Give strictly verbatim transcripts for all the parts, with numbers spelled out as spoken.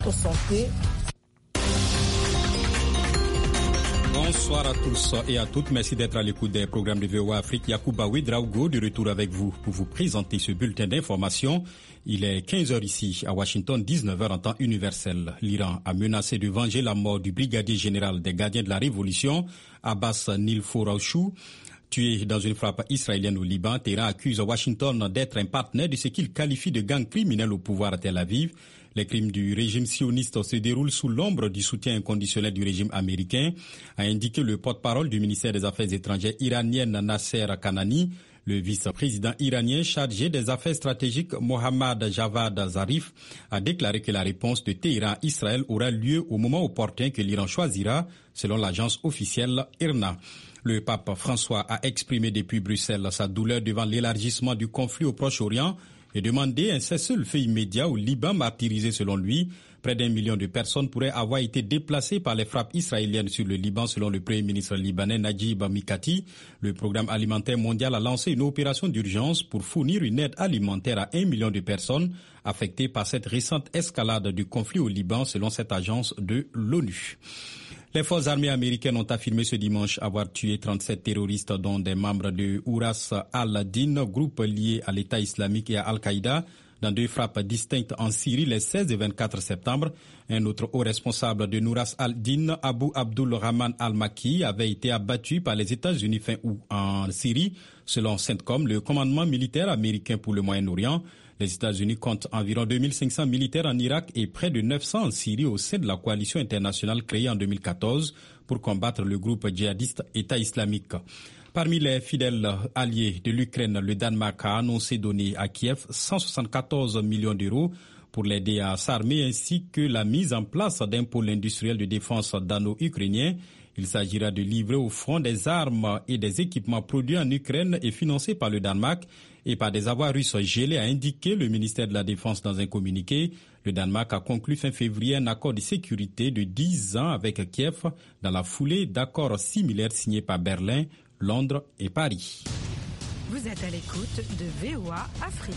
santé. Bonsoir à tous et à toutes. Merci d'être à l'écoute des programmes de V O A Afrique. Yacouba Ouedraogo de retour avec vous pour vous présenter ce bulletin d'information. Il est quinze heures ici à Washington, dix-neuf heures en temps universel. L'Iran a menacé de venger la mort du brigadier général des gardiens de la révolution, Abbas Nilfouraochou. Tué dans une frappe israélienne au Liban, Téhéran accuse Washington d'être un partenaire de ce qu'il qualifie de gang criminel au pouvoir à Tel Aviv. Les crimes du régime sioniste se déroulent sous l'ombre du soutien inconditionnel du régime américain, a indiqué le porte-parole du ministère des Affaires étrangères iranien Nasser Kanani. Le vice-président iranien chargé des affaires stratégiques Mohammad Javad Zarif a déclaré que la réponse de Téhéran à Israël aura lieu au moment opportun que l'Iran choisira, selon l'agence officielle I R N A. Le pape François a exprimé depuis Bruxelles sa douleur devant l'élargissement du conflit au Proche-Orient et demandé un cessez-le-feu immédiat au Liban martyrisé selon lui. Près d'un million de personnes pourraient avoir été déplacées par les frappes israéliennes sur le Liban selon le Premier ministre libanais Najib Mikati. Le Programme alimentaire mondial a lancé une opération d'urgence pour fournir une aide alimentaire à un million de personnes affectées par cette récente escalade du conflit au Liban selon cette agence de l'ONU. Les forces armées américaines ont affirmé ce dimanche avoir tué trente-sept terroristes dont des membres de Ouras al-Din, groupe lié à l'État islamique et à Al-Qaïda, dans deux frappes distinctes en Syrie les seize et vingt-quatre septembre. Un autre haut responsable de Nouras al-Din, Abu Abdul Rahman al-Maki, avait été abattu par les États-Unis fin août en Syrie, selon CENTCOM, le commandement militaire américain pour le Moyen-Orient. Les États-Unis comptent environ deux mille cinq cents militaires en Irak et près de neuf cents en Syrie au sein de la coalition internationale créée en deux mille quatorze pour combattre le groupe djihadiste État islamique. Parmi les fidèles alliés de l'Ukraine, le Danemark a annoncé donner à Kiev cent soixante-quatorze millions d'euros pour l'aider à s'armer ainsi que la mise en place d'un pôle industriel de défense dano-ukrainien. Il s'agira de livrer au front des armes et des équipements produits en Ukraine et financés par le Danemark et par des avoirs russes gelés, a indiqué le ministère de la Défense dans un communiqué. Le Danemark a conclu fin février un accord de sécurité de dix ans avec Kiev dans la foulée d'accords similaires signés par Berlin, Londres et Paris. Vous êtes à l'écoute de V O A Afrique.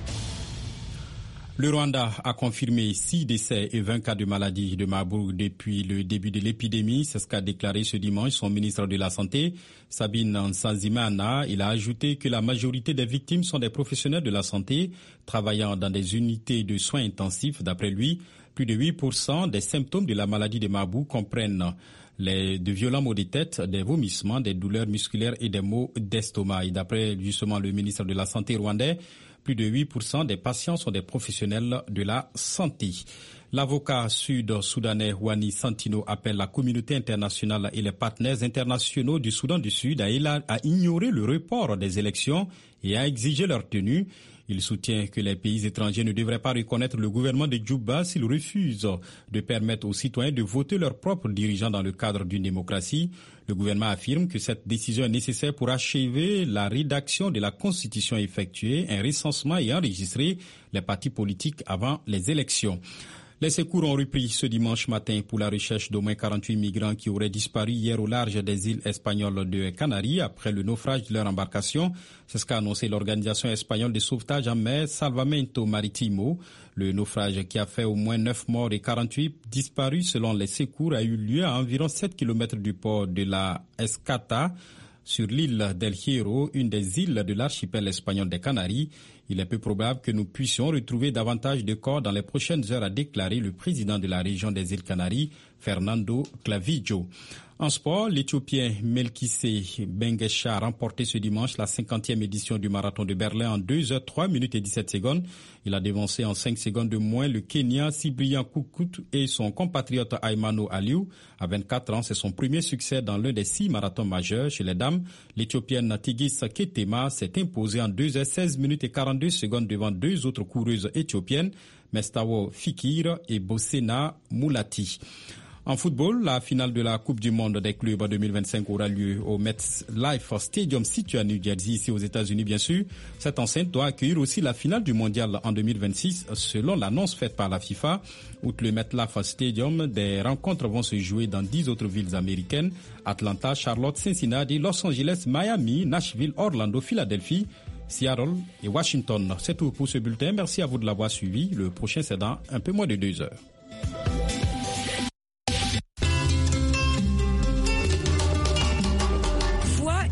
Le Rwanda a confirmé six décès et vingt cas de maladie de Marburg depuis le début de l'épidémie. C'est ce qu'a déclaré ce dimanche son ministre de la Santé, Sabine Nsanzimana. Il a ajouté que la majorité des victimes sont des professionnels de la santé travaillant dans des unités de soins intensifs. D'après lui, plus de huit pour cent des symptômes de la maladie de Marburg comprennent les, de violents maux de tête, des vomissements, des douleurs musculaires et des maux d'estomac. Et d'après justement le ministre de la Santé rwandais, plus de huit pour cent des patients sont des professionnels de la santé. L'avocat sud-soudanais Wani Santino appelle la communauté internationale et les partenaires internationaux du Soudan du Sud à, à ignorer le report des élections et à exiger leur tenue. Il soutient que les pays étrangers ne devraient pas reconnaître le gouvernement de Djouba s'ils refusent de permettre aux citoyens de voter leurs propres dirigeants dans le cadre d'une démocratie. Le gouvernement affirme que cette décision est nécessaire pour achever la rédaction de la Constitution et effectuer un recensement et enregistrer les partis politiques avant les élections. Les secours ont repris ce dimanche matin pour la recherche d'au moins quarante-huit migrants qui auraient disparu hier au large des îles espagnoles de Canaries après le naufrage de leur embarcation. C'est ce qu'a annoncé l'organisation espagnole de sauvetage en mer Salvamento Marítimo. Le naufrage qui a fait au moins neuf morts et quarante-huit disparus selon les secours a eu lieu à environ sept kilomètres du port de la Escata, sur l'île d'El Hierro, une des îles de l'archipel espagnol des Canaries. Il est peu probable que nous puissions retrouver davantage de corps dans les prochaines heures, a déclaré le président de la région des îles Canaries, Fernando Clavijo. En sport, l'Éthiopien Melkissé Bengesha a remporté ce dimanche la cinquantième édition du marathon de Berlin en deux heures trois minutes et dix-sept secondes. Il a dévancé en cinq secondes de moins le Kenya Cyprien Koukout et son compatriote Aymano Aliou. À vingt-quatre ans, c'est son premier succès dans l'un des six marathons majeurs. Chez les dames, l'Éthiopienne Tigis Ketema s'est imposée en deux heures seize minutes et quarante-deux secondes devant deux autres coureuses éthiopiennes, Mestawo Fikir et Bosena Moulati. En football, la finale de la Coupe du Monde des clubs deux mille vingt-cinq aura lieu au MetLife Stadium situé à New Jersey, ici aux États-Unis bien sûr. Cette enceinte doit accueillir aussi la finale du Mondial en deux mille vingt-six, selon l'annonce faite par la FIFA. Outre le MetLife Stadium, des rencontres vont se jouer dans dix autres villes américaines: Atlanta, Charlotte, Cincinnati, Los Angeles, Miami, Nashville, Orlando, Philadelphie, Seattle et Washington. C'est tout pour ce bulletin. Merci à vous de l'avoir suivi. Le prochain, c'est dans un peu moins de deux heures.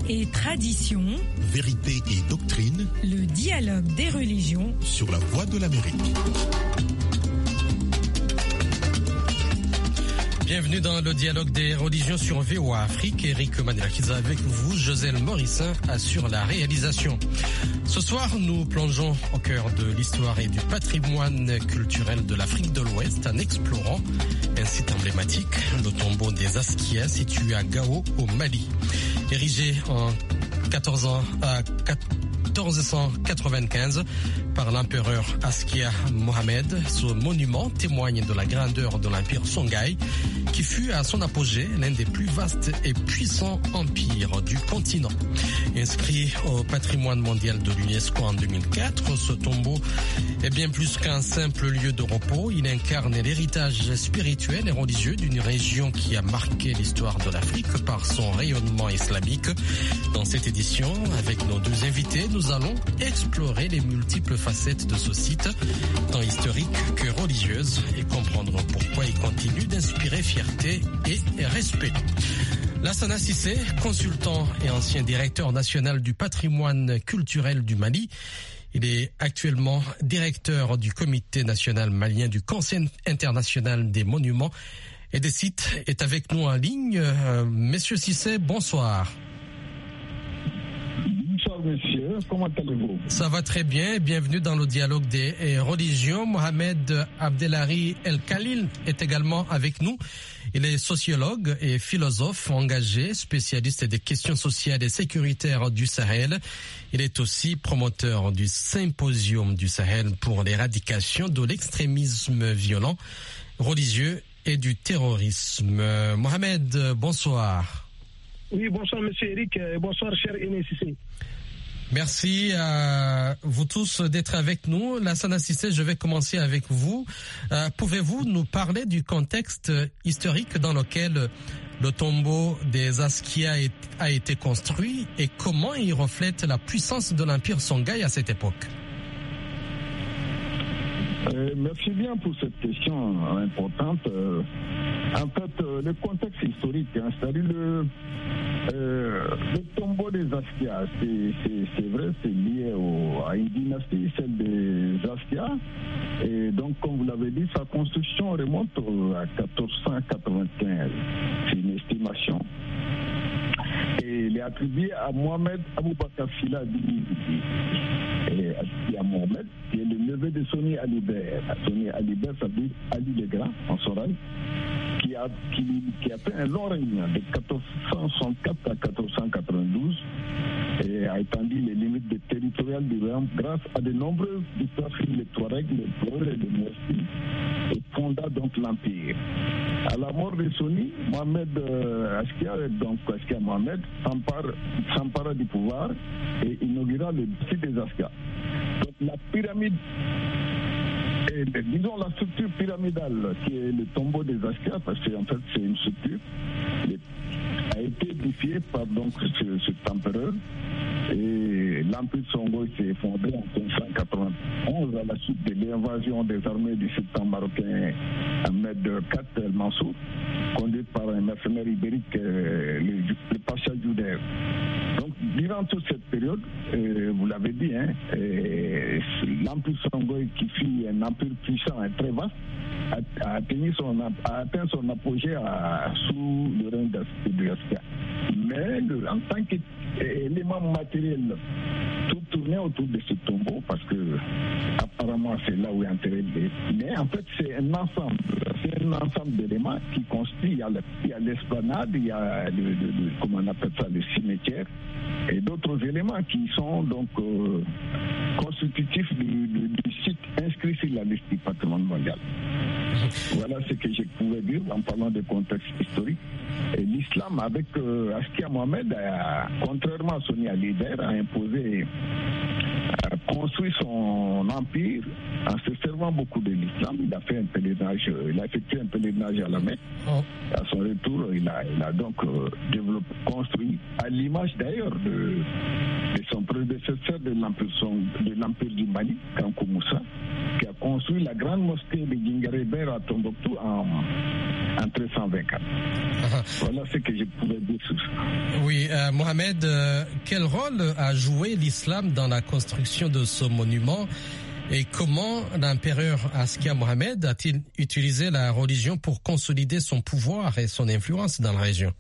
et tradition, vérité et doctrine, le dialogue des religions sur la Voix de l'Amérique. Bienvenue dans le dialogue des religions sur V O A Afrique. Eric Manelakiza avec vous, Joselle Morissin assure la réalisation. Ce soir, nous plongeons au cœur de l'histoire et du patrimoine culturel de l'Afrique de l'Ouest en explorant un site emblématique, le tombeau des Askia, situé à Gao, au Mali. Érigé en quatorze cent quatre-vingt-quinze par l'empereur Askia Mohamed, ce monument témoigne de la grandeur de l'empire Songhai, qui fut à son apogée l'un des plus vastes et puissants empires du continent. Inscrit au patrimoine mondial de l'UNESCO en deux mille quatre, ce tombeau est bien plus qu'un simple lieu de repos. Il incarne l'héritage spirituel et religieux d'une région qui a marqué l'histoire de l'Afrique par son rayonnement islamique. Dans cette édition, avec nos deux invités, nous allons explorer les multiples facettes de ce site, tant historique que religieuse, et comprendre pourquoi il continue d'inspirer fierté et respect. Lassana Cissé, consultant et ancien directeur national du patrimoine culturel du Mali. Il est actuellement directeur du comité national malien du Conseil international des monuments et des sites, est avec nous en ligne. Euh, Monsieur Cissé, bonsoir. Monsieur, comment allez-vous? Ça va très bien, bienvenue dans le dialogue des religions. Mohamed Abdelhari El Khalil est également avec nous. Il est sociologue et philosophe engagé, spécialiste des questions sociales et sécuritaires du Sahel. Il est aussi promoteur du Symposium du Sahel pour l'éradication de l'extrémisme violent, religieux et du terrorisme. Mohamed, bonsoir. Oui, bonsoir Monsieur Eric, bonsoir cher Aîné Cissé. Merci à vous tous d'être avec nous. Lassana Cissé, je vais commencer avec vous. Euh, pouvez-vous nous parler du contexte historique dans lequel le tombeau des Askia a été construit et comment il reflète la puissance de l'empire Songhai à cette époque? Euh, merci bien pour cette question importante. Euh, en fait, euh, le contexte historique, hein, c'est-à-dire le, euh, le tombeau des Askia, c'est vrai, c'est lié au, à une dynastie, celle des Askia. Et donc, comme vous l'avez dit, sa construction remonte à quatorze cent quatre-vingt-quinze. C'est une estimation. Et il est attribué à Mohamed Aboubakar Silla et à Mohamed, qui est le neveu de Soni Alibert. Soni Alibert, ça veut dire Ali le Grand, en Soral, qui a, qui, qui a fait un long règne de quatorze cent soixante-quatre à quatorze cent quatre-vingt-douze et a étendu les limites territoriales du royaume grâce à de nombreuses victoires sur les Touaregs, les Touaregs et les Mouessis, et fonda donc l'empire. À la mort de Soni, Mohamed euh, Askia, donc Askia Mohamed, s'empara du pouvoir et inaugura le site des Askia. Donc la pyramide, et, disons la structure pyramidale qui est le tombeau des Askia, parce qu'en fait c'est une structure, a été édifiée par donc ce, cet empereur. Et l'empire Songhai s'est effondré en cinq cent quatre-vingt-onze à la suite de l'invasion des armées du sultan marocain Ahmed quatre El Mansour, conduite par un mercenaire ibérique, euh, le, le Pacha Jouder. Donc, durant toute cette période, euh, vous l'avez dit, hein, euh, l'empire Songhai, qui fut un empire puissant et très vaste, a, a, atteint, son, a atteint son apogée à, sous le règne de Askia. Mais le, en tant qu'élément matériel, tout tournait autour de ce tombeau parce que apparemment c'est là où est enterré. Mais en fait c'est un ensemble, c'est un ensemble d'éléments qui constituent. Il y a l'esplanade, il y a le, le, le, comment on appelle ça, le cimetière, et d'autres éléments qui sont donc euh, constitutifs du, du, du site inscrit sur la liste du patrimoine mondial. Voilà ce que je pouvais dire en parlant de contexte historique. Et l'islam, avec euh, Askia Mohamed, a, contrairement à Soni Alibert, a imposé, a construit son empire en se servant beaucoup de l'islam. Il a fait un pèlerinage, il a effectué un pèlerinage à la Mecque. À son retour, il a, il a donc euh, développé, construit, à l'image d'ailleurs de, de son prédécesseur de l'empire, de l'empire du Mali, Kankou Moussa, qui a construit la grande mosquée de Djingaré Ber à Tombouctou en en trois cent vingt-quatre. Uh-huh. Voilà ce que je pouvais dire sur ça. Oui, euh, Mohamed, euh, quel rôle a joué l'islam dans la construction de ce monument et comment l'empereur Askia Mohamed a-t-il utilisé la religion pour consolider son pouvoir et son influence dans la région?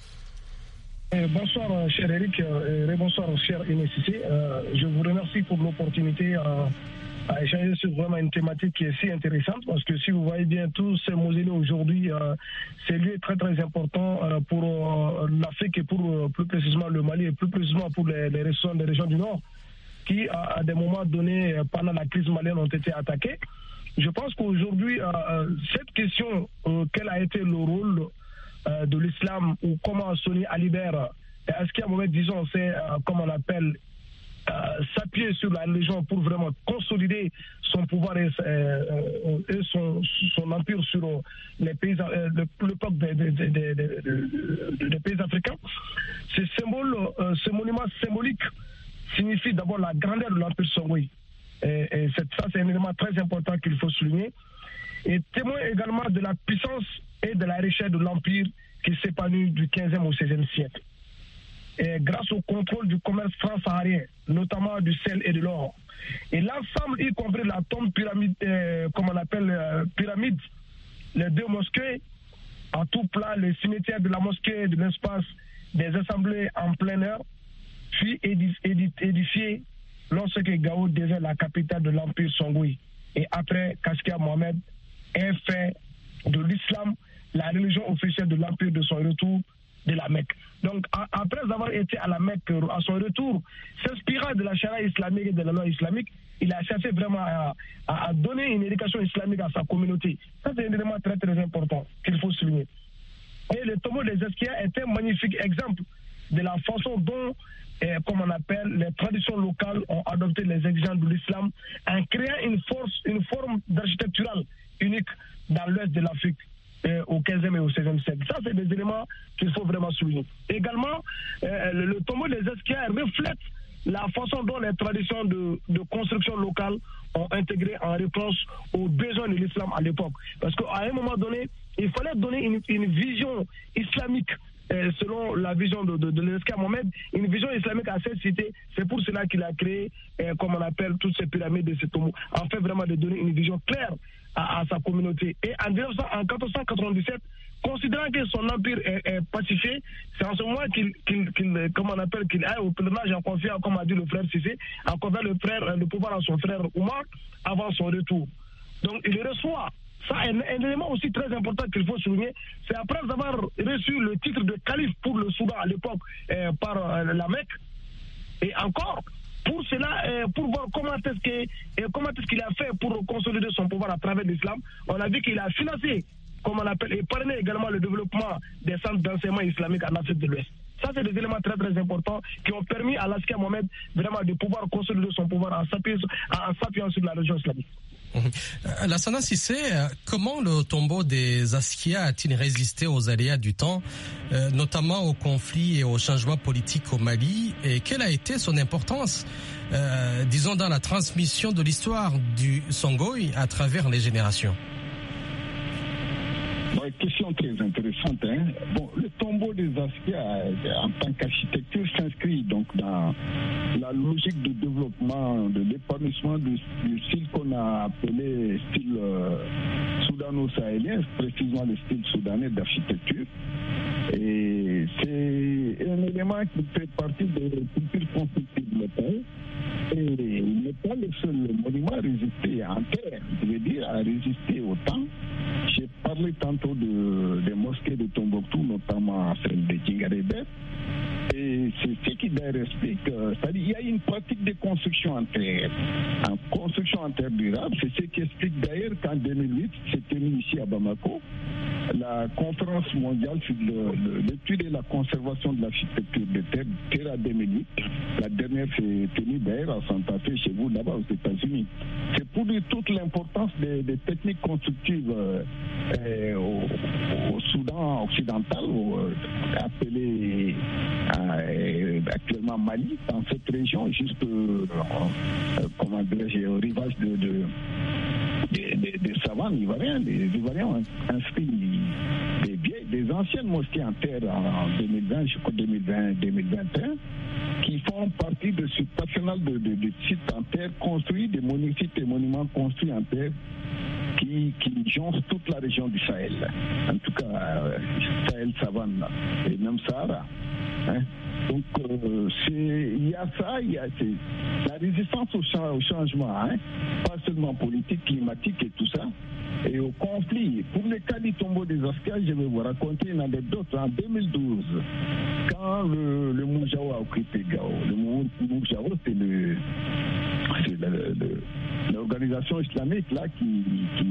Euh, bonsoir, cher Eric, euh, et bonsoir, cher Inesissé. Euh, je vous remercie pour l'opportunité euh, à échanger sur vraiment une thématique qui est si intéressante, parce que si vous voyez bien tous ces mausolées aujourd'hui, euh, c'est lieu très très important euh, pour euh, l'Afrique et pour euh, plus précisément le Mali et plus précisément pour les, les, régions, les régions du Nord qui, à, à des moments donnés, pendant la crise malienne, ont été attaquées. Je pense qu'aujourd'hui, euh, cette question, euh, quel a été le rôle euh, de l'islam ou comment Soni Alibert et Askia Mohamed, disons, c'est euh, comme on appelle, Euh, s'appuyer sur la religion pour vraiment consolider son pouvoir et, euh, et son, son empire sur les pays, euh, le, le peuple des, des, des, des, des, des pays africains. Ce symbole, euh, ce monument symbolique signifie d'abord la grandeur de l'empire Songhai. Et, et ça, c'est un élément très important qu'il faut souligner. Et témoin également de la puissance et de la richesse de l'empire qui s'épanouit du quinzième au seizième siècle. Et grâce au contrôle du commerce transsaharien, notamment du sel et de l'or. Et l'ensemble, y compris la tombe pyramide, euh, comme on appelle euh, pyramide, les deux mosquées, en tout plat, le cimetière de la mosquée, de l'espace des assemblées en plein air, puis édifié lorsque Gao devient la capitale de l'empire Songhai. Et après, Askia Mohamed est fait de l'islam la religion officielle de l'empire de son retour de la Mecque. Donc, a, après avoir été à la Mecque, à son retour, s'inspirant de la charia islamique et de la loi islamique, il a cherché vraiment à, à, à donner une éducation islamique à sa communauté. Ça, c'est un élément très, très important qu'il faut souligner. Et le tombeau des Askia est un magnifique exemple de la façon dont, eh, comme on appelle, les traditions locales ont adopté les exigences de l'islam en créant une force, une forme d'architecturale unique dans l'ouest de l'Afrique. Euh, au quinzième et au seizième siècle. Ça, c'est des éléments qu'il faut vraiment souligner. Également, euh, le, le tombeau des Askia reflète la façon dont les traditions de, de construction locale ont intégré en réponse aux besoins de l'islam à l'époque. Parce qu'à un moment donné, il fallait donner une, une vision islamique, euh, selon la vision de, de, de Askia Mohamed, une vision islamique à cette cité. C'est pour cela qu'il a créé, euh, comme on appelle, toutes ces pyramides de ces tombeaux, afin vraiment de donner une vision claire À, à sa communauté. Et en, en quatorze cent quatre-vingt-dix-sept, considérant que son empire est, est pacifié, c'est en ce moment qu'il, qu'il, qu'il comment on appelle, qu'il aille au pèlerinage en confiant, comme a dit le frère Cissé, en confiant le, frère, le pouvoir à son frère Oumar avant son retour. Donc il reçoit, ça un, un élément aussi très important qu'il faut souligner, c'est après avoir reçu le titre de calife pour le Soudan à l'époque euh, par euh, la Mecque, et encore, pour cela, euh, pour voir comment est-ce, que, euh, comment est-ce qu'il a fait pour consolider son pouvoir à travers l'islam, on a vu qu'il a financé, comme on appelle, et parrainé également le développement des centres d'enseignement islamique en Afrique de l'Ouest. Ça, c'est des éléments très très importants qui ont permis à Askia Mohamed vraiment de pouvoir consolider son pouvoir en s'appuyant, en s'appuyant sur la région islamique. Mmh. Lassana Cissé, comment le tombeau des Askia a-t-il résisté aux aléas du temps, euh, notamment aux conflits et aux changements politiques au Mali, et quelle a été son importance, euh, disons, dans la transmission de l'histoire du Songhai à travers les générations? Bon, question très intéressante. Hein? Bon, le tombeau des Askia, en tant qu'architecture, s'inscrit donc dans la logique de développement, de l'épanouissement du, du style qu'on a appelé style euh, soudano-sahélien, précisément le style soudanais d'architecture. Et c'est un élément qui fait partie de la culture constructive de l'État. Et il n'est pas le seul monument à résister en terre, je veux dire, à résister au temps. J'ai parlé tantôt de, des mosquées de Tombouctou, notamment celle de Djingaréber. Et c'est ce qui d'ailleurs explique, c'est-à-dire qu'il y a une pratique de construction en terre. En construction en terre durable, c'est ce qui explique d'ailleurs qu'en deux mille huit, c'est tenu ici à Bamako, la conférence mondiale sur l'étude et la conservation de l'architecture de terre, Terra deux mille huit. La dernière s'est tenue d'ailleurs à Santa Fe, chez vous, là-bas aux États-Unis. C'est pour dire toute l'importance des, des techniques constructives euh, euh, au, au Soudan occidental, au, euh, appelé euh, actuellement Mali, dans cette région, juste euh, euh, comment dirais-je, au rivage de, de des, des, des savanes ivoiriens, des Ivoiriens ont inscrit anciennes mosquées en terre en deux mille vingt, jusqu'en deux mille vingt deux mille vingt et un, qui font partie de ce national de, de, de sites en terre construits, des sites et monuments construits en terre qui, qui jonchent toute la région du Sahel. En tout cas, euh, Sahel, Savane et même Sahara. Hein. Donc, euh, il y a ça, il y a la résistance au, au changement, hein, pas seulement politique, climatique et tout ça, et au conflit. Pour le cas du tombeau des Askia, je vais vous raconter une anecdote. En deux mille douze, quand le, le Moujao a occupé Gao, le Moujao, c'est le, c'est le, le, l'organisation islamique là qui,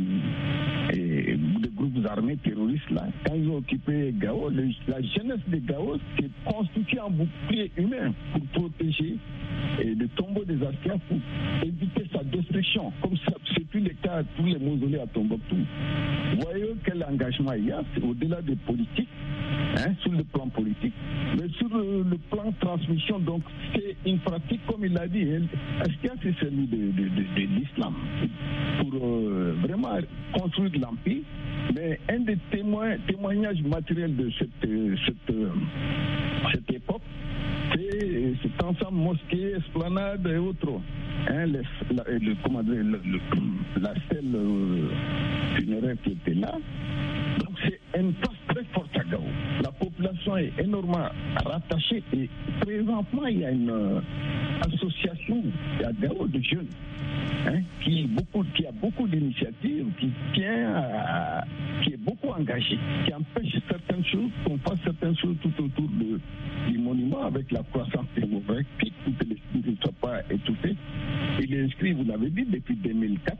qui et des groupes armés terroristes là, quand ils ont occupé Gao, le, la jeunesse de Gao s'est constituée en bouclier humain pour protéger et le tombeau des Askia pour éviter sa destruction. Comme ça, c'est plus le cas tous les mausolées à Tombouctou. Vous voyez quel engagement il y a, c'est au-delà des politiques, hein, sur le plan politique, mais sur le, le plan de transmission. Donc c'est une pratique, comme il l'a dit, Askia c'est celui de, de, de, de l'islam pour euh, vraiment construire de l'empire. Mais un des témoins, témoignages matériels de cette, cette, cette époque, c'est cet ensemble mosquée, esplanade et autres. Hein, les, la, le, comment dire, le, le, la stèle euh, funéraire qui était là. Donc c'est une place très forte à Gao. La population est énormément rattachée et présentement il y a une euh, association à Gao de jeunes, hein, qui, beaucoup, qui a beaucoup d'initiatives, qui tient à, qui est beaucoup engagée, qui empêche certaines choses, qu'on fasse certaines choses tout autour de, du monument avec la croissance démographique, pour que les ne soient pas étouffés. Il est inscrit, vous l'avez dit, depuis deux mille quatre.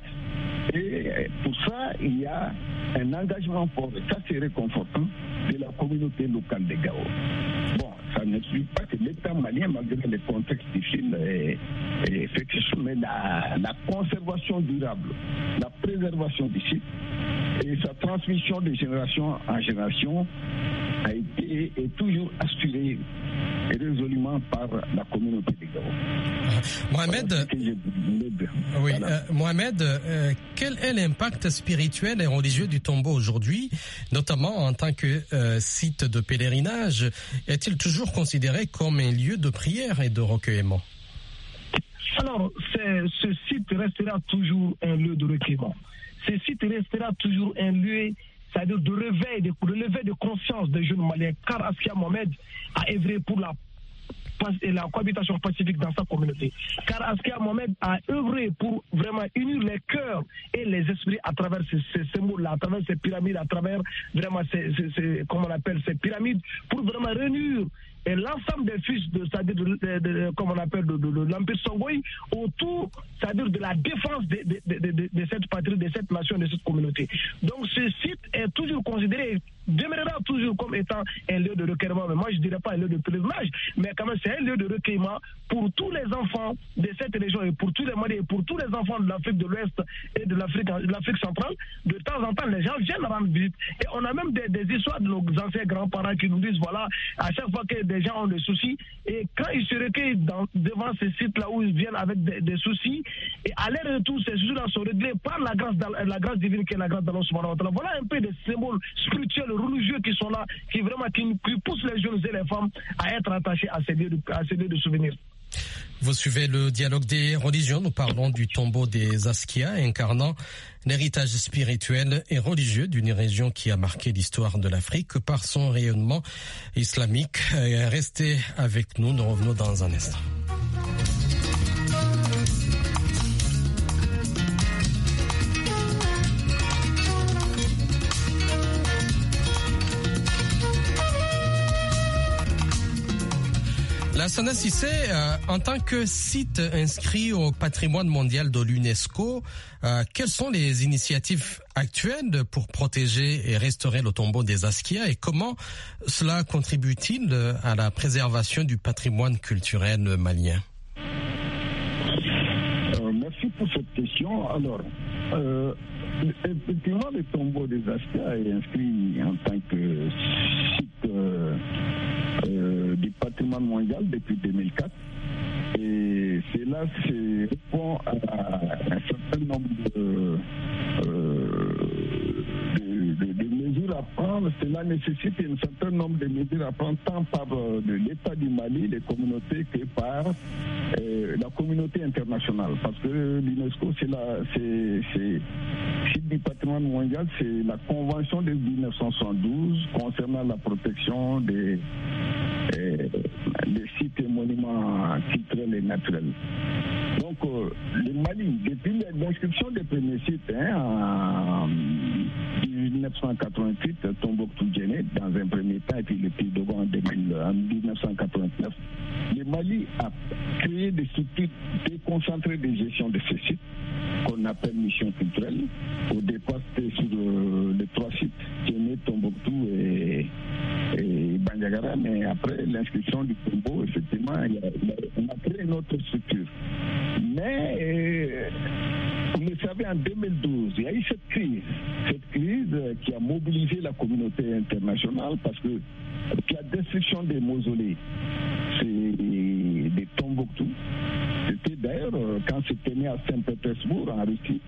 Et pour ça, il y a un engagement fort. Ça, c'est réconfortant de la communauté locale de Gao. Bon, ça n'explique pas que l'État malien, malgré les contextes difficiles, est, est fait que mais la, la conservation durable, la préservation du site et sa transmission de génération en génération a été et toujours assurée résolument par la communauté de Gao. Mohamed, oui, voilà. euh, Mohamed euh, quel est l'impact spirituel et religieux du tombeau aujourd'hui, notamment en tant que euh, site de pèlerinage? Est-il toujours considéré comme un lieu de prière et de recueillement? Alors, ce site restera toujours un lieu de recueillement. Ce site restera toujours un lieu, c'est-à-dire de réveil, de relevé de conscience des jeunes Maliens, car Askia Mohamed a œuvré pour la et la cohabitation pacifique dans sa communauté. Car Askia Mohamed a œuvré pour vraiment unir les cœurs et les esprits à travers ces, ces symboles-là, à travers ces pyramides, à travers vraiment ces, ces, ces, comment on appelle, ces pyramides, pour vraiment réunir et l'ensemble des fils de, c'est-à-dire de, de, de, comme on appelle, de, de, de l'Empire Songhai autour, c'est-à-dire de la défense de, de, de, de, de cette patrie, de cette nation, de cette communauté. Donc ce site est toujours considéré, demeurera toujours comme étant un lieu de recueillement. Mais moi je ne dirais pas un lieu de pèlerinage, mais quand même c'est un lieu de recueillement pour tous les enfants de cette région et pour tous les Maliens et pour tous les enfants de l'Afrique de l'Ouest et de l'Afrique, de l'Afrique centrale. De temps en temps, les gens viennent rendre visite. Et on a même des, des histoires de nos anciens grands-parents qui nous disent, voilà, à chaque fois que des gens ont des soucis, et quand ils se recueillent dans, devant ces sites-là où ils viennent avec des, des soucis, et à leur retour, ces soucis-là sont réglés par la grâce, la grâce divine qui est la grâce d'Allah subhanahu wa ta'ala. Voilà un peu des symboles spirituels, religieux qui sont là, qui vraiment qui, qui poussent les jeunes et les femmes à être attachés à ces lieux de, à ces lieux de souvenirs. Vous suivez le dialogue des religions. Nous parlons du tombeau des Askia, incarnant l'héritage spirituel et religieux d'une région qui a marqué l'histoire de l'Afrique par son rayonnement islamique. Restez avec nous, nous revenons dans un instant. La Sana Cissé, euh, en tant que site inscrit au patrimoine mondial de l'UNESCO, euh, quelles sont les initiatives actuelles pour protéger et restaurer le tombeau des Askia et comment cela contribue-t-il à la préservation du patrimoine culturel malien? euh, Merci pour cette question. Alors, euh, effectivement, le tombeau des Askia est inscrit en tant que site euh, Euh, du patrimoine mondial depuis deux mille quatre et cela répond à un certain nombre de, euh, de, de, de mesures à prendre maintenant, cela nécessite un certain nombre de mesures à prendre tant par euh, l'État du Mali, les communautés, que par euh, la communauté internationale. Parce que l'UNESCO, c'est la, c'est, c'est, site du patrimoine mondial, c'est la convention de mille neuf cent soixante-douze concernant la protection des, euh, des sites et monuments culturels et naturels. Donc, euh, le Mali, depuis l'inscription des premiers sites hein, en mille neuf cent quatre-vingt-huit, Tombouctou-Djéné, dans un premier temps, et puis le Pays Dogon en, en mille neuf cent quatre-vingt-neuf, le Mali a créé des structures déconcentrées de gestion de ces sites, qu'on appelle mission culturelle. Au départ, c'était sur euh, les trois sites, Djéné, Tombouctou et, et Bandiagara, mais après l'inscription du Tombo, effectivement, il y a, il y a, on a créé une autre structure. Mais, euh, vous le savez, en deux mille douze, il y a eu cette crise, cette crise euh, qui a mobilisé la communauté internationale parce que la destruction des mausolées, c'est des Tombouctou. C'était d'ailleurs, euh, quand c'était né à Saint-Pétersbourg, en Russie,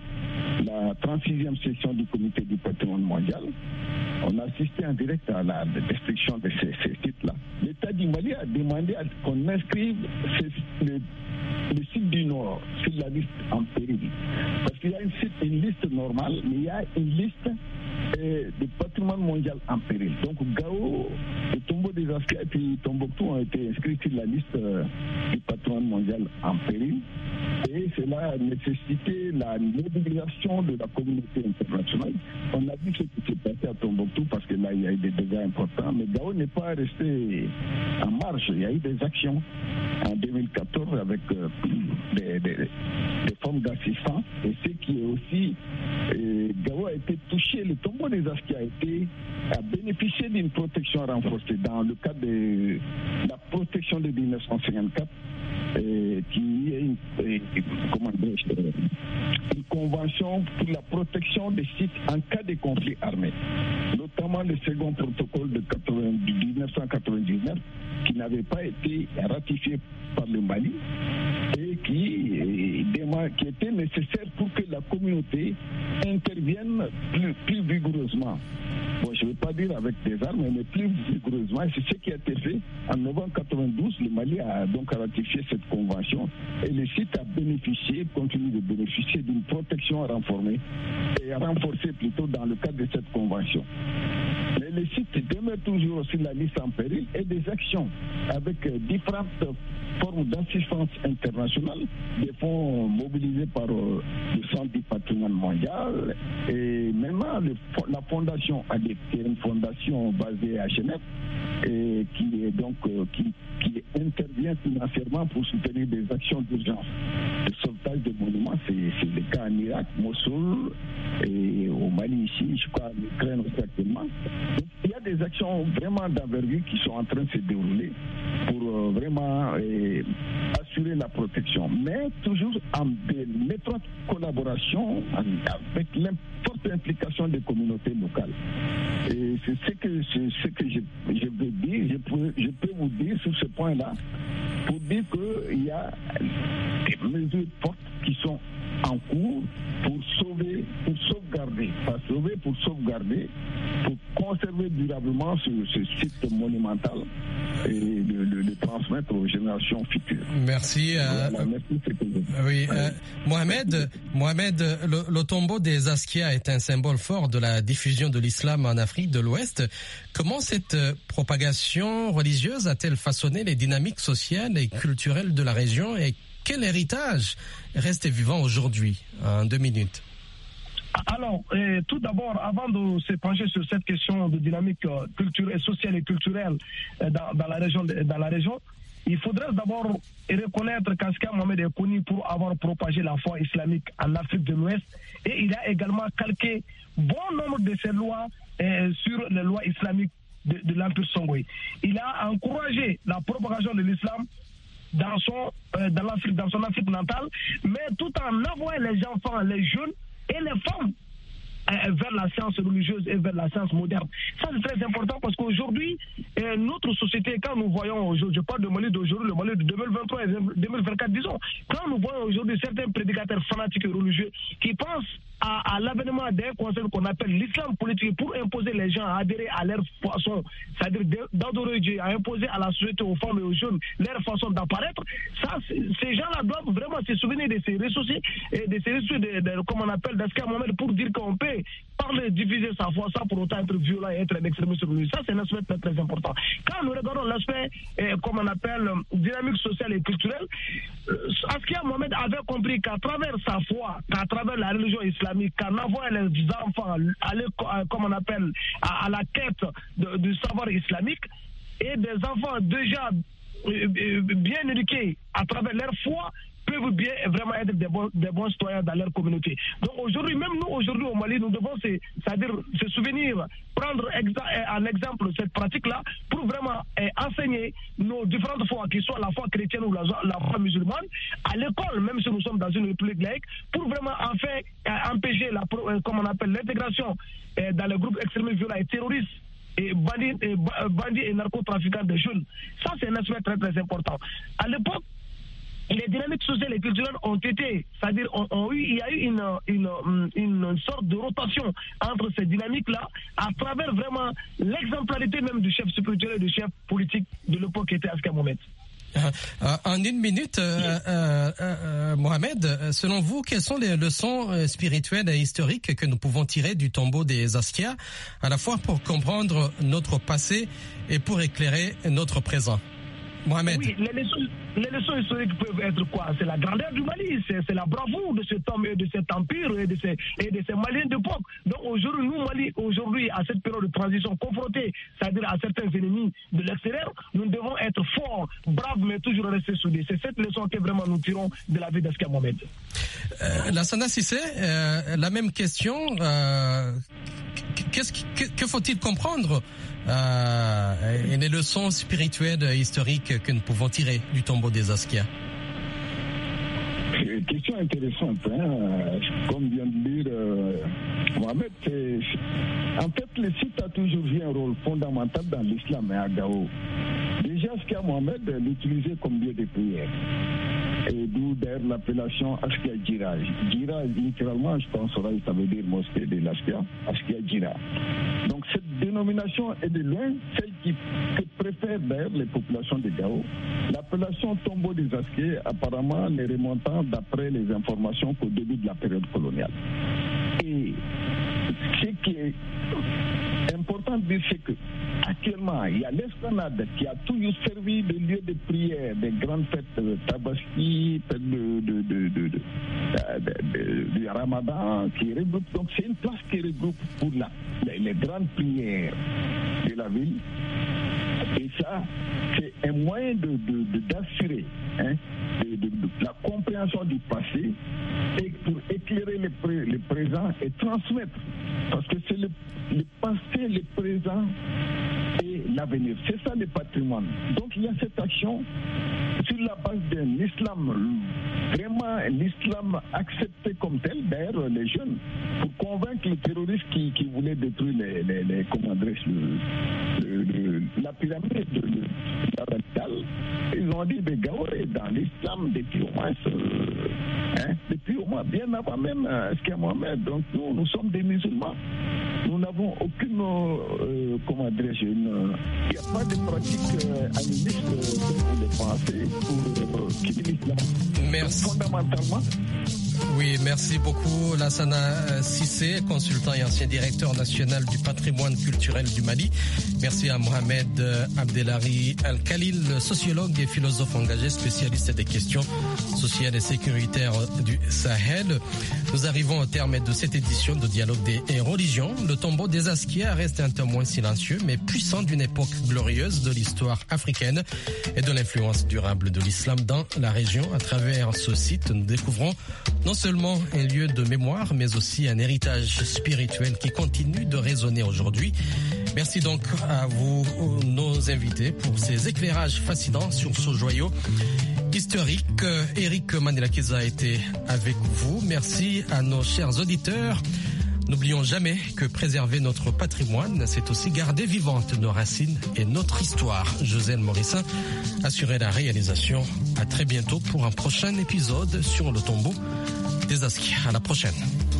la trente-sixième session du comité du patrimoine mondial, on a assisté en direct à la destruction de ces, ces sites-là. L'État du Mali a demandé qu'on inscrive ces, le, le site du Nord sur la liste en péril. Parce qu'il y a une, site, une liste normale, mais il y a une liste euh, du patrimoine mondial en péril. Donc Gao, le tombeau des Askia et puis Tombouctou ont été inscrits sur la liste euh, du patrimoine mondial en péril. Et cela a nécessité la mobilisation de la communauté internationale. On a vu ce qui s'est passé à Tombouctou parce que là, il y a eu des dégâts importants. Mais Gao n'est pas resté en marge. Il y a eu des actions en deux mille quatorze avec euh, des, des, des formes d'assistance. Et ce qui est aussi, euh, Gao a été touché, le tombeau des Askia a été a bénéficié d'une protection renforcée dans le cadre de la protection de mille neuf cent cinquante-quatre. Euh, qui est une, euh, comment dire, une convention pour la protection des sites en cas de conflit armé, notamment le second protocole de mille neuf cent quatre-vingt-dix-neuf qui n'avait pas été ratifié par le Mali et qui, euh, qui était nécessaire pour que la communauté intervienne plus, plus vigoureusement. Bon, je ne vais pas dire avec des armes, mais plus vigoureusement. C'est ce qui a été fait en novembre quatre-vingt-douze. Le Mali a donc ratifié cette convention et le site a bénéficié, continue de bénéficier d'une protection renforcée et renforcée plutôt dans le cadre de cette convention. Mais le site demeure toujours sur la liste en péril et des actions avec différentes formes d'assistance internationale, des fonds mobilisés par euh, le Centre du patrimoine mondial et maintenant le, la fondation A D P, une fondation basée à Genève et qui est donc euh, qui, qui intervient financièrement pour soutenir des actions d'urgence. Le sauvetage des monuments, c'est, c'est le cas en Irak, Mossoul et au Mali ici, je crois en Ukraine aussi actuellement. Donc, il y a des actions vraiment d'envergure qui sont en train de se dérouler pour euh, vraiment euh, assurer la protection, mais toujours en étroite collaboration avec l'importante implication des communautés locales. Et c'est ce que, c'est ce que je, je veux dire, je peux, je peux vous dire sur ce point-là, pour dire qu'il y a des mesures fortes qui sont en cours pour sauver, pour sauvegarder, pas sauver, pour sauvegarder, pour conserver durablement ce, ce site monumental et le, le, le transmettre aux générations futures. Merci. Euh, voilà, merci oui, euh, Mohamed, Mohamed, le, le tombeau des Askia est un symbole fort de la diffusion de l'islam en Afrique de l'Ouest. Comment cette propagation religieuse a-t-elle façonné les dynamiques sociales et culturelles de la région et quel héritage reste vivant aujourd'hui? En deux minutes. Alors, euh, tout d'abord, avant de se pencher sur cette question de dynamique euh, culturelle, sociale et culturelle euh, dans, dans, la région, dans la région, il faudrait d'abord reconnaître qu'Askia Mohamed est connu pour avoir propagé la foi islamique en Afrique de l'Ouest et il a également calqué bon nombre de ses lois euh, sur les lois islamiques de, de l'Empire Songhai. Il a encouragé la propagation de l'islam dans son, euh, dans, l'Afrique, dans son Afrique natale, mais tout en envoyant les enfants, les jeunes et les femmes euh, vers la science religieuse et vers la science moderne. Ça, c'est très important parce qu'aujourd'hui, euh, notre société, quand nous voyons aujourd'hui, je parle de Mali d'aujourd'hui, le Mali de deux mille vingt-trois et deux mille vingt-quatre, disons, quand nous voyons aujourd'hui certains prédicateurs fanatiques et religieux qui pensent à, à l'avènement d'un concept qu'on appelle l'islam politique pour imposer les gens à adhérer à leur façon, c'est-à-dire d'adorer Dieu, à imposer à la société, aux femmes et aux jeunes leur façon d'apparaître, ça, ces gens-là doivent vraiment se souvenir de ces ressources et de ces ressources, de, de, comme on appelle, d'Askia Mohamed, pour dire qu'on peut parler, diviser sa foi sans pour autant être violent et être un extrémiste sur lui. Ça, c'est un aspect très, très important. Quand nous regardons l'aspect, eh, comme on appelle, dynamique sociale et culturelle, euh, Askia Mohamed avait compris qu'à travers sa foi, qu'à travers la religion islamique, qu'en envoyant les enfants aller, comme on appelle, à, à la quête de, du savoir islamique, et des enfants déjà euh, bien éduqués à travers leur foi, peuvent bien vraiment être des bons, des bons citoyens dans leur communauté. Donc aujourd'hui, même nous, aujourd'hui au Mali, nous devons se, c'est-à-dire se souvenir, prendre exa- en exemple cette pratique-là pour vraiment eh, enseigner nos différentes foi, qu'ils soient la foi chrétienne ou la, la foi musulmane, à l'école, même si nous sommes dans une république laïque, pour vraiment en fait eh, empêcher, la, eh, comme on appelle, l'intégration eh, dans les groupes extrémistes violents et terroristes et bandits et, bandits et narcotrafiquants de jeunes. Ça, c'est un aspect très très important. À l'époque, les dynamiques sociales et culturelles ont été, c'est-à-dire ont, ont eu, il y a eu une, une, une sorte de rotation entre ces dynamiques-là à travers vraiment l'exemplarité même du chef spirituel et du chef politique de l'époque qui était Askia Mohamed. Euh, en une minute, euh, euh, euh, Mohamed, selon vous, quelles sont les leçons spirituelles et historiques que nous pouvons tirer du tombeau des Askia, à la fois pour comprendre notre passé et pour éclairer notre présent? Mohamed. Oui, les leçons, les leçons historiques peuvent être quoi? C'est la grandeur du Mali, c'est, c'est la bravoure de cet homme et de cet empire et de ces, et de ces Maliens d'époque. Donc aujourd'hui, nous, Mali, aujourd'hui, à cette période de transition, confrontés, c'est-à-dire à certains ennemis de l'extérieur, nous devons être forts, braves, mais toujours rester soudés. C'est cette leçon que vraiment nous tirons de la vie d'Askia Mohamed. Euh, Lassana Cissé, euh, la même question. Euh, qu'est-ce qui, que, que faut-il comprendre euh, et les leçons spirituelles et historiques que nous pouvons tirer du tombeau des Askia? C'est une question intéressante. Hein? Comme vient de dire euh, Mohamed, c'est, en fait, le site a toujours joué un rôle fondamental dans l'islam et à Gao. Déjà, Askia Mohamed l'utilisait comme lieu de prière. Et d'où d'ailleurs l'appellation Askia Djira. Djira, littéralement, je pense, ça veut dire mosquée de l'Askia, Askia Djira. Donc cette dénomination est de loin celle qui que préfèrent d'ailleurs les populations de Gao. L'appellation tombeau des Askia, apparemment, ne remontant d'après les informations qu'au début de la période coloniale. Et ce qui est important de dire, c'est que actuellement, il y a l'esplanade qui a toujours servi de lieu de prière, des grandes fêtes de Tabaski, fêtes de, de, de, de, de, de, de, de Ramadan, qui regroupe. Donc c'est une place qui regroupe pour la, les, les grandes prières de la ville. Et ça, c'est un moyen de, de, de, d'assurer hein, de, de, de la compréhension du passé et pour éclairer le, pré, le présent et transmettre. Parce que c'est le, le passé, le présent et l'avenir. C'est ça le patrimoine. Donc il y a cette action sur la base d'un islam, vraiment l'islam accepté comme tel, d'ailleurs les jeunes, pour convaincre les terroristes qui, qui voulaient détruire les, les, les, comment dirais-je, le, le, la pyramide de la capitale. Ils ont dit de Gao est dans l'islam depuis au moins, euh, hein, depuis au moins bien avant même Askia Mohamed. Donc nous, nous sommes des musulmans. Nous n'avons aucune, euh, comment dirais-je, il n'y a pas de pratique euh, animiste pour les Français, pour euh, quitter l'islam. Merci. Fondamentalement. Oui, merci beaucoup Lassana Cissé, consultant et ancien directeur national du patrimoine culturel du Mali. Merci à Mohamed Abdelhari Al-Khalil, sociologue et philosophe engagé, spécialiste des questions sociales et sécuritaires du Sahel. Nous arrivons au terme de cette édition de Dialogue des religions. Le tombeau des Askia reste un témoin silencieux mais puissant d'une époque glorieuse de l'histoire africaine et de l'influence durable de l'islam dans la région. À travers ce site, nous découvrons non seulement un lieu de mémoire, mais aussi un héritage spirituel qui continue de résonner aujourd'hui. Merci donc à vous, nos invités, pour ces éclairages fascinants sur ce joyau historique. Eric Mandela-Keza a été avec vous. Merci à nos chers auditeurs. N'oublions jamais que préserver notre patrimoine, c'est aussi garder vivantes nos racines et notre histoire. Josène Morissin assurait la réalisation. À très bientôt pour un prochain épisode sur le tombeau des Askia. À la prochaine.